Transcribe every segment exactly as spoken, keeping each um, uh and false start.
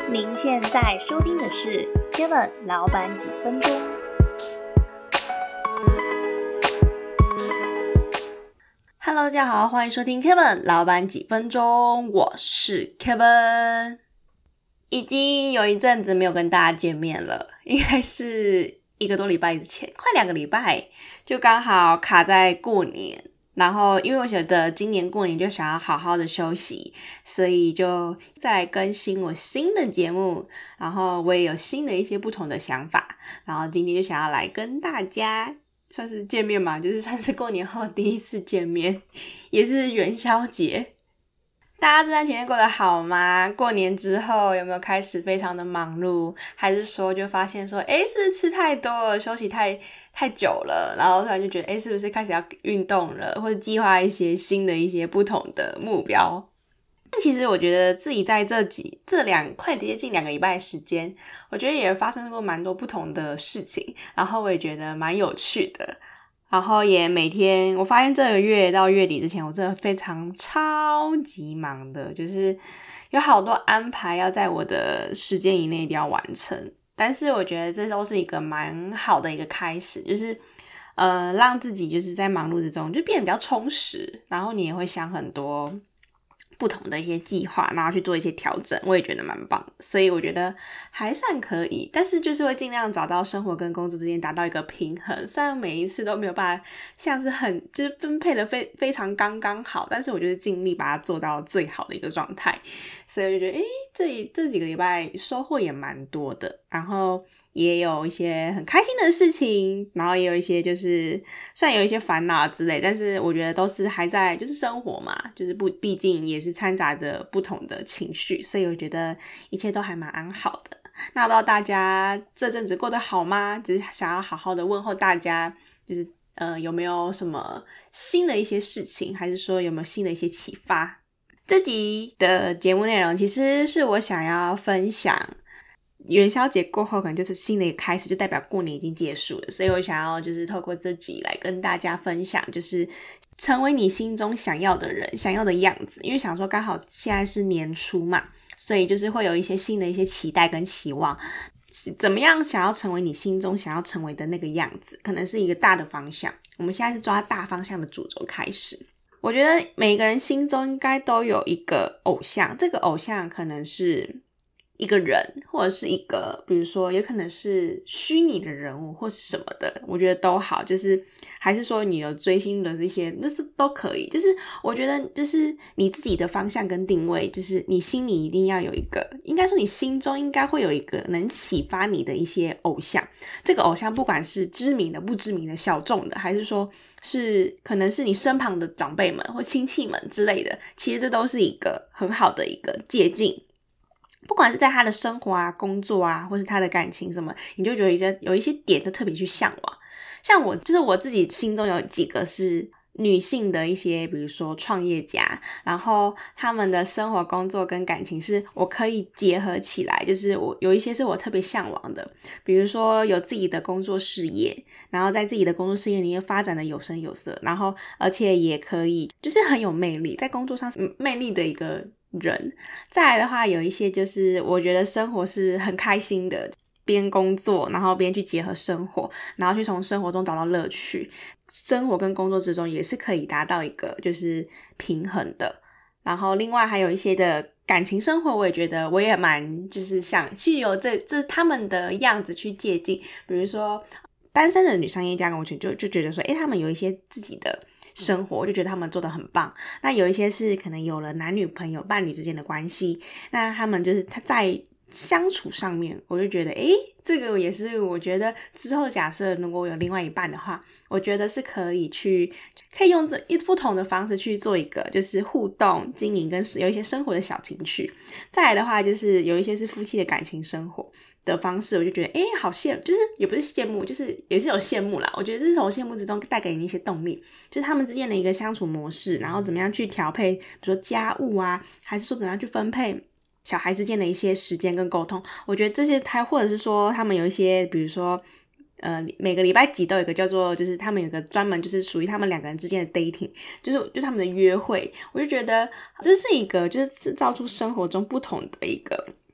您现在收听的是 Kevin 老板几分钟。Hello， 大家好，欢迎收听 Kevin 老板几分钟，我是 Kevin。已经有一阵子没有跟大家见面了，应该是一个多礼拜之前，快两个礼拜，就刚好卡在过年。然后因为我觉得今年过年就想要好好的休息，所以就再来更新我新的节目，然后我也有新的一些不同的想法，然后今天就想要来跟大家算是见面嘛，就是算是过年后第一次见面，也是元宵节。大家这段期间过得好吗？过年之后有没有开始非常的忙碌，还是说就发现说诶是不是吃太多了，休息太太久了，然后突然就觉得诶是不是开始要运动了，或者计划一些新的一些不同的目标。其实我觉得自己在这几这两快接近两个礼拜的时间，我觉得也发生过蛮多不同的事情，然后我也觉得蛮有趣的，然后也每天我发现这个月到月底之前我真的非常超级忙的，就是有好多安排要在我的时间以内一定要完成，但是我觉得这都是一个蛮好的一个开始，就是呃让自己就是在忙碌之中就变得比较充实，然后你也会想很多不同的一些计划，然后去做一些调整，我也觉得蛮棒的，所以我觉得还算可以，但是就是会尽量找到生活跟工作之间达到一个平衡，虽然每一次都没有办法像是很就是分配的非非常刚刚好，但是我就是尽力把它做到最好的一个状态，所以我就觉得诶这这几个礼拜收获也蛮多的，然后也有一些很开心的事情，然后也有一些就是虽然有一些烦恼之类，但是我觉得都是还在就是生活嘛，就是不毕竟也是掺杂着不同的情绪，所以我觉得一切都还蛮安好的。那不知道大家这阵子过得好吗？只是想要好好的问候大家，就是呃有没有什么新的一些事情，还是说有没有新的一些启发？这集的节目内容其实是我想要分享元宵节过后可能就是新的一个开始，就代表过年已经结束了，所以我想要就是透过这集来跟大家分享，就是成为你心中想要的人，想要的样子，因为想说刚好现在是年初嘛，所以就是会有一些新的一些期待跟期望，怎么样想要成为你心中想要成为的那个样子，可能是一个大的方向，我们现在是抓大方向的主轴开始。我觉得每个人心中应该都有一个偶像，这个偶像可能是一个人，或者是一个比如说也可能是虚拟的人物或是什么的，我觉得都好，就是还是说你有追星的这些那是都可以，就是我觉得就是你自己的方向跟定位，就是你心里一定要有一个，应该说你心中应该会有一个能启发你的一些偶像，这个偶像不管是知名的不知名的小众的，还是说是可能是你身旁的长辈们或亲戚们之类的，其实这都是一个很好的一个借鉴，不管是在他的生活啊工作啊或是他的感情什么，你就觉得有一些有一些点就特别去向往。像我就是我自己心中有几个是女性的一些比如说创业家，然后他们的生活工作跟感情是我可以结合起来，就是我有一些是我特别向往的，比如说有自己的工作事业，然后在自己的工作事业里面发展的有声有色，然后而且也可以就是很有魅力，在工作上是魅力的一个人。再来的话有一些就是我觉得生活是很开心的，边工作然后边去结合生活，然后去从生活中找到乐趣，生活跟工作之中也是可以达到一个就是平衡的。然后另外还有一些的感情生活，我也觉得我也蛮就是想去有这这他们的样子去借鉴，比如说单身的女商业家，我就就觉得说诶他们有一些自己的生活，我就觉得他们做得很棒。那有一些是可能有了男女朋友伴侣之间的关系，那他们就是他在相处上面，我就觉得诶这个也是我觉得之后假设如果有另外一半的话，我觉得是可以去可以用这一不同的方式去做一个就是互动经营跟有一些生活的小情趣。再来的话就是有一些是夫妻的感情生活的方式，我就觉得诶好羡慕，就是也不是羡慕，就是也是有羡慕啦，我觉得这是从羡慕之中带给你一些动力，就是他们之间的一个相处模式，然后怎么样去调配比如说家务啊，还是说怎么样去分配小孩之间的一些时间跟沟通，我觉得这些他或者是说他们有一些比如说呃，每个礼拜几都有一个叫做就是他们有个专门就是属于他们两个人之间的 dating， 就是就他们的约会，我就觉得这是一个就是制造出生活中不同的一个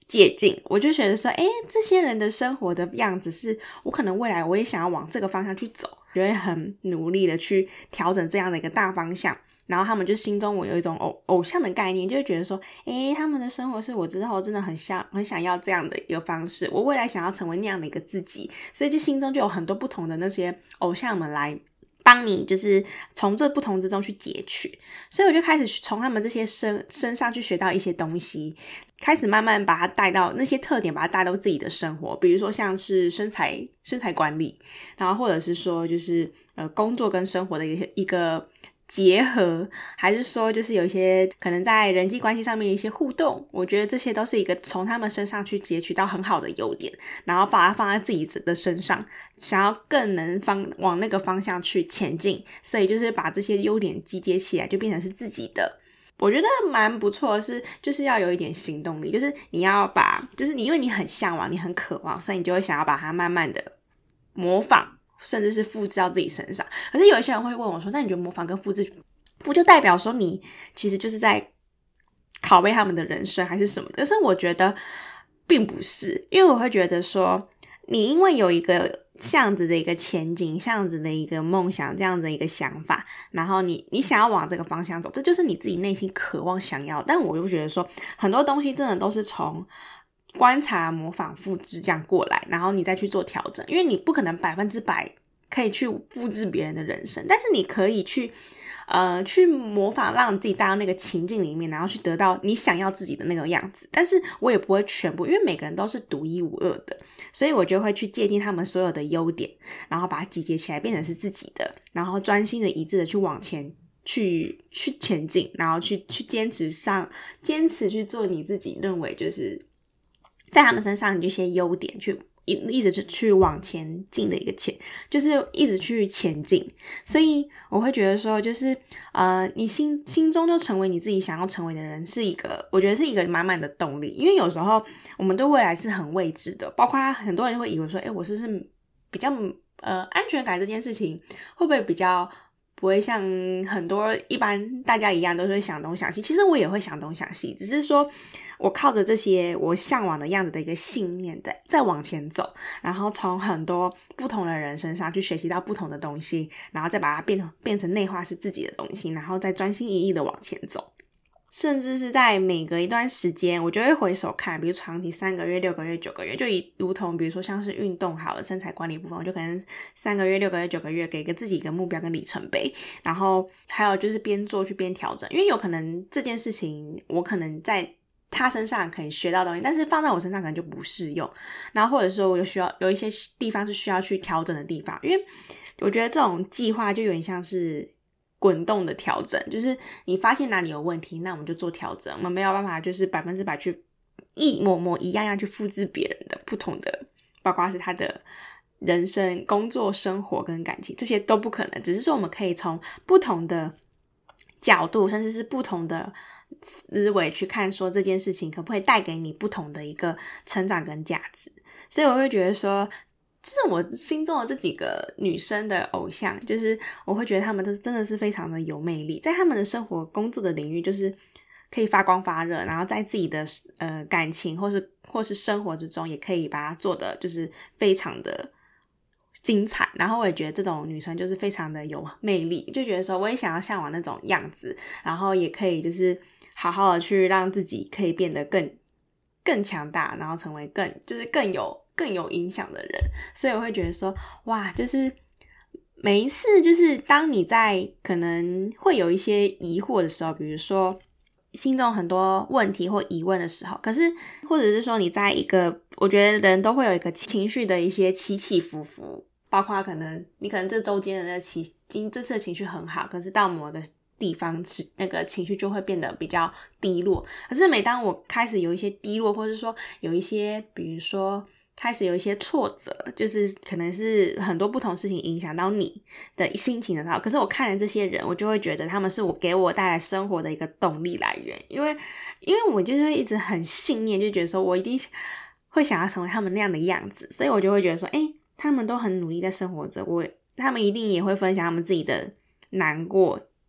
借鉴，我就觉得说，诶，这些人的生活的样子是我可能未来我也想要往这个方向去走，就会很努力的去调整这样的一个大方向。然后他们就心中我有一种偶偶像的概念，就会觉得说，诶，他们的生活是我之后真的很想很想要这样的一个方式，我未来想要成为那样的一个自己，所以就心中就有很多不同的那些偶像们来帮你，就是从这不同之中去截取。所以我就开始从他们这些身身上去学到一些东西，开始慢慢把它带到那些特点，把它带到自己的生活，比如说像是身材身材管理，然后或者是说就是呃工作跟生活的一个一个结合，还是说就是有一些可能在人际关系上面一些互动，我觉得这些都是一个从他们身上去截取到很好的优点，然后把它放在自己的身上，想要更能方往那个方向去前进，所以就是把这些优点集结起来就变成是自己的。我觉得蛮不错的是，就是要有一点行动力，就是你要把，就是你因为你很向往，你很渴望，所以你就会想要把它慢慢的模仿，甚至是复制到自己身上。可是有一些人会问我说，那你觉得模仿跟复制不就代表说你其实就是在拷贝他们的人生还是什么的？可是我觉得并不是，因为我会觉得说你因为有一个这样子的一个前景，这样子的一个梦想，这样子的一个想法，然后你你想要往这个方向走，这就是你自己内心渴望想要。但我就觉得说很多东西真的都是从观察、模仿、复制这样过来，然后你再去做调整，因为你不可能百分之百可以去复制别人的人生，但是你可以去呃去模仿，让你自己带到那个情境里面，然后去得到你想要自己的那个样子。但是我也不会全部，因为每个人都是独一无二的，所以我就会去借鉴他们所有的优点，然后把它集结起来变成是自己的，然后专心的一致的去往前去去前进，然后去去坚持上坚持去做你自己认为就是在他们身上你这些优点去一一直去往前进的一个前，就是一直去前进。所以我会觉得说就是呃，你心心中就成为你自己想要成为的人，是一个我觉得是一个满满的动力。因为有时候我们对未来是很未知的，包括很多人会以为说诶我是不是比较呃安全感这件事情会不会比较不会像很多一般大家一样都是会想东想西，其实我也会想东想西，只是说我靠着这些我向往的样子的一个信念在再往前走，然后从很多不同的人身上去学习到不同的东西，然后再把它变成变成内化是自己的东西，然后再专心一意的往前走。甚至是在每隔一段时间我就会回首看，比如长期三个月、六个月、九个月，就以如同比如说像是运动好了身材管理部分，我就可能三个月、六个月、九个月给个自己一个目标跟里程碑，然后还有就是边做去边调整，因为有可能这件事情我可能在他身上可以学到东西，但是放在我身上可能就不适用，然后或者说我有需要有一些地方是需要去调整的地方，因为我觉得这种计划就有点像是滚动的调整，就是你发现哪里有问题，那我们就做调整，我们没有办法就是百分之百去一模模一样样去复制别人的不同的，包括是他的人生、工作、生活跟感情，这些都不可能，只是说我们可以从不同的角度，甚至是不同的思维去看说这件事情可不可以带给你不同的一个成长跟价值。所以我会觉得说这是我心中的这几个女生的偶像，就是我会觉得她们都真的是非常的有魅力，在她们的生活工作的领域就是可以发光发热，然后在自己的呃感情或是或是生活之中也可以把它做的就是非常的精彩，然后我也觉得这种女生就是非常的有魅力，就觉得说我也想要向往那种样子，然后也可以就是好好的去让自己可以变得更更强大，然后成为更就是更有更有影响的人。所以我会觉得说哇，就是每一次就是当你在可能会有一些疑惑的时候，比如说心中很多问题或疑问的时候，可是或者是说你在一个我觉得人都会有一个情绪的一些起起伏伏，包括可能你可能这周间的那个起今这次的情绪很好，可是到某个地方那个情绪就会变得比较低落。可是每当我开始有一些低落，或者说有一些比如说开始有一些挫折，就是可能是很多不同事情影响到你的心情的时候，可是我看了这些人，我就会觉得他们是我给我带来生活的一个动力来源，因为因为我就是会一直很信念，就觉得说我一定会想要成为他们那样的样子，所以我就会觉得说诶他们都很努力在生活着，我他们一定也会分享他们自己的难过，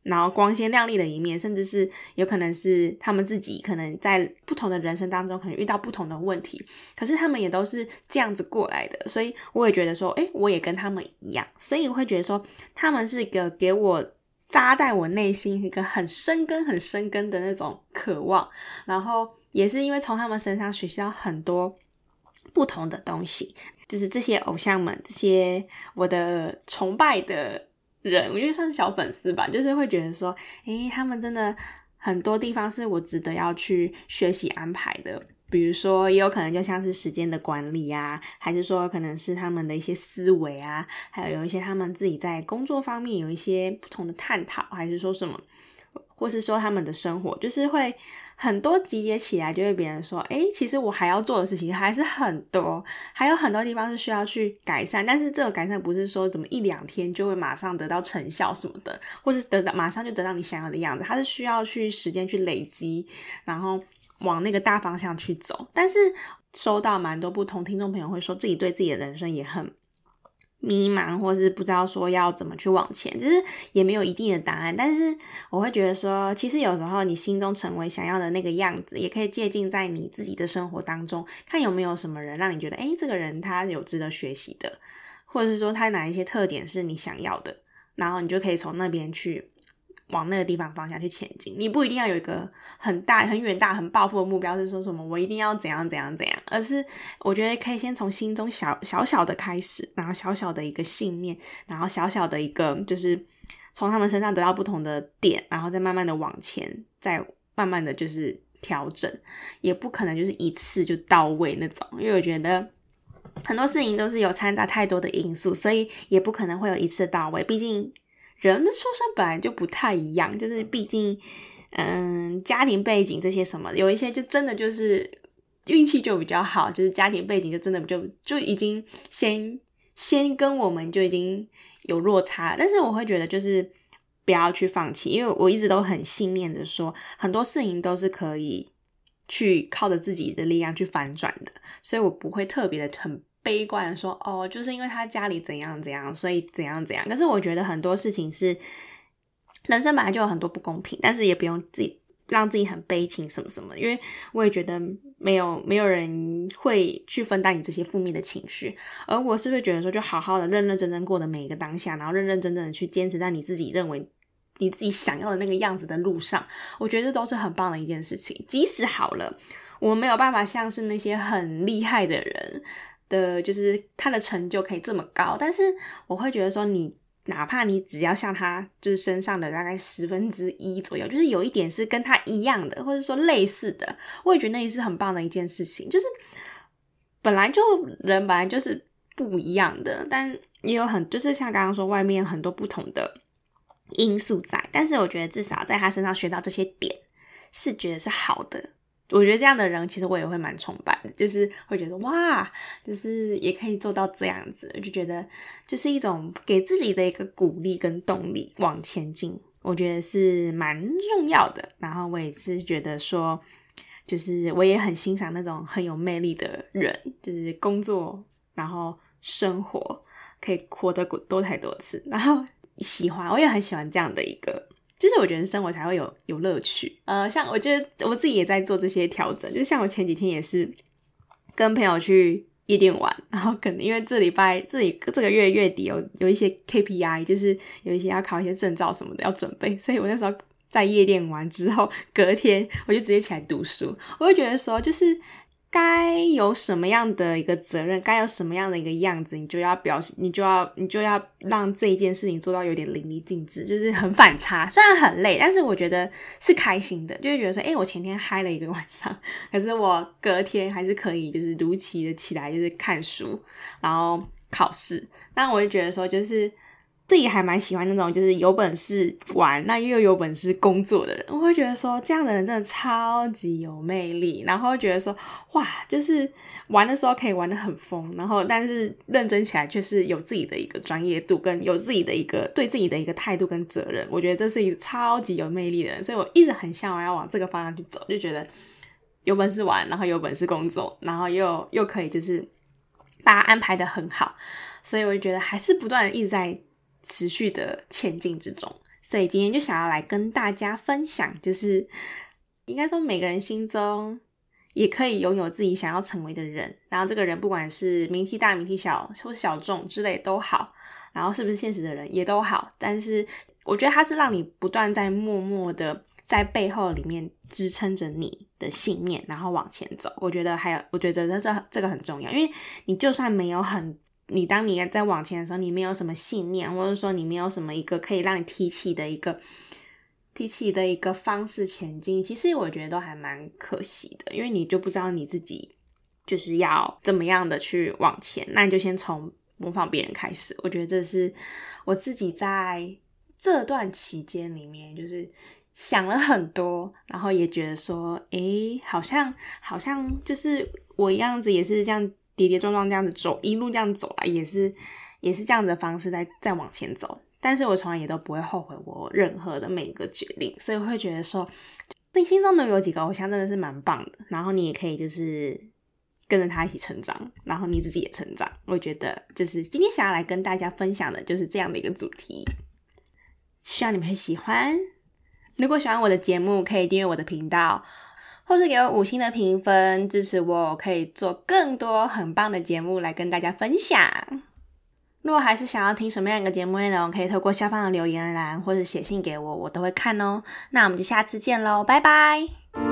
然后光鲜亮丽的一面，甚至是有可能是他们自己可能在不同的人生当中可能遇到不同的问题，可是他们也都是这样子过来的，所以我也觉得说诶我也跟他们一样，所以我会觉得说他们是一个给我扎在我内心一个很深根很深根的那种渴望，然后也是因为从他们身上学习到很多不同的东西，就是这些偶像们，这些我的崇拜的人，我觉得算是小粉丝吧，就是会觉得说诶他们真的很多地方是我值得要去学习安排的，比如说也有可能就像是时间的管理啊，还是说可能是他们的一些思维啊，还有有一些他们自己在工作方面有一些不同的探讨，还是说什么，或是说他们的生活，就是会很多集结起来，就会别人说诶其实我还要做的事情还是很多，还有很多地方是需要去改善，但是这个改善不是说怎么一两天就会马上得到成效什么的，或是得到马上就得到你想要的样子，它是需要去时间去累积，然后往那个大方向去走。但是收到蛮多不同听众朋友会说自己对自己的人生也很迷茫，或是不知道说要怎么去往前，就是也没有一定的答案，但是我会觉得说其实有时候你心中成为想要的那个样子，也可以借鉴在你自己的生活当中，看有没有什么人让你觉得诶这个人他有值得学习的，或者是说他哪一些特点是你想要的，然后你就可以从那边去往那个地方方向去前进。你不一定要有一个很大很远大很抱负的目标，是说什么我一定要怎样怎样怎样，而是我觉得可以先从心中小小小的开始，然后小小的一个信念，然后小小的一个就是从他们身上得到不同的点，然后再慢慢的往前，再慢慢的就是调整，也不可能就是一次就到位那种，因为我觉得很多事情都是有掺杂太多的因素，所以也不可能会有一次到位，毕竟人的出生本来就不太一样，就是毕竟嗯，家庭背景这些什么，有一些就真的就是运气就比较好，就是家庭背景就真的就就已经先先跟我们就已经有落差，但是我会觉得就是不要去放弃，因为我一直都很信念的说很多事情都是可以去靠着自己的力量去反转的，所以我不会特别的很悲观的说哦，就是因为他家里怎样怎样所以怎样怎样，可是我觉得很多事情是人生本来就有很多不公平，但是也不用自己让自己很悲情什么什么，因为我也觉得没有没有人会去分担你这些负面的情绪，而我是不是觉得说就好好的认认真真过的每一个当下，然后认认真真的去坚持在你自己认为你自己想要的那个样子的路上，我觉得这都是很棒的一件事情。即使好了我没有办法像是那些很厉害的人的就是他的成就可以这么高，但是我会觉得说你哪怕你只要像他就是身上的大概十分之一左右，就是有一点是跟他一样的，或者说类似的，我也觉得那也是很棒的一件事情，就是本来就人本来就是不一样的，但也有很就是像刚刚说外面很多不同的因素在，但是我觉得至少在他身上学到这些点是觉得是好的，我觉得这样的人其实我也会蛮崇拜的，就是会觉得哇就是也可以做到这样子，就觉得就是一种给自己的一个鼓励跟动力往前进，我觉得是蛮重要的。然后我也是觉得说就是我也很欣赏那种很有魅力的人，就是工作然后生活可以活得多才多姿，然后喜欢我也很喜欢这样的一个，就是我觉得生活才会有有乐趣。呃，像我觉得我自己也在做这些调整，就是像我前几天也是跟朋友去夜店玩，然后可能因为这礼拜这里这个月月底有有一些 K P I， 就是有一些要考一些证照什么的要准备，所以我那时候在夜店玩之后隔天我就直接起来读书，我就觉得说就是该有什么样的一个责任，该有什么样的一个样子，你就要表现，你就要你就要让这一件事情做到有点淋漓尽致，就是很反差，虽然很累，但是我觉得是开心的，就会觉得说诶我前天嗨了一个晚上，可是我隔天还是可以就是如期的起来就是看书然后考试，那我就觉得说就是自己还蛮喜欢那种就是有本事玩那又有本事工作的人，我会觉得说这样的人真的超级有魅力，然后觉得说哇就是玩的时候可以玩得很疯，然后但是认真起来却是有自己的一个专业度跟有自己的一个对自己的一个态度跟责任，我觉得这是一个超级有魅力的人，所以我一直很向往要往这个方向去走，就觉得有本事玩然后有本事工作，然后又又可以就是把它安排得很好，所以我就觉得还是不断的一直在持续的前进之中， 所以今天就想要来跟大家分享，就是应该说每个人心中也可以拥有自己想要成为的人，然后这个人不管是名气大名气小或是小众之类都好，然后是不是现实的人也都好，但是我觉得它是让你不断在默默的在背后里面支撑着你的信念，然后往前走。我觉得还有我觉得这这个很重要，因为你就算没有很你当你在往前的时候，你没有什么信念，或者说你没有什么一个可以让你提起的一个提起的一个方式前进，其实我觉得都还蛮可惜的，因为你就不知道你自己就是要怎么样的去往前，那你就先从模仿别人开始。我觉得这是我自己在这段期间里面就是想了很多，然后也觉得说诶好像好像就是我一样子也是这样跌跌撞撞这样子走，一路这样走来，也是也是这样的方式在在往前走，但是我从来也都不会后悔我任何的每一个决定，所以我会觉得说你心中能有几个偶像真的是蛮棒的，然后你也可以就是跟着他一起成长，然后你自己也成长。我觉得就是今天想要来跟大家分享的就是这样的一个主题，希望你们会喜欢。如果喜欢我的节目，可以订阅我的频道，或是给我五星的评分，支持我可以做更多很棒的节目来跟大家分享。如果还是想要听什么样的节目内容，可以透过下方的留言栏或者写信给我，我都会看哦。那我们就下次见咯，拜拜。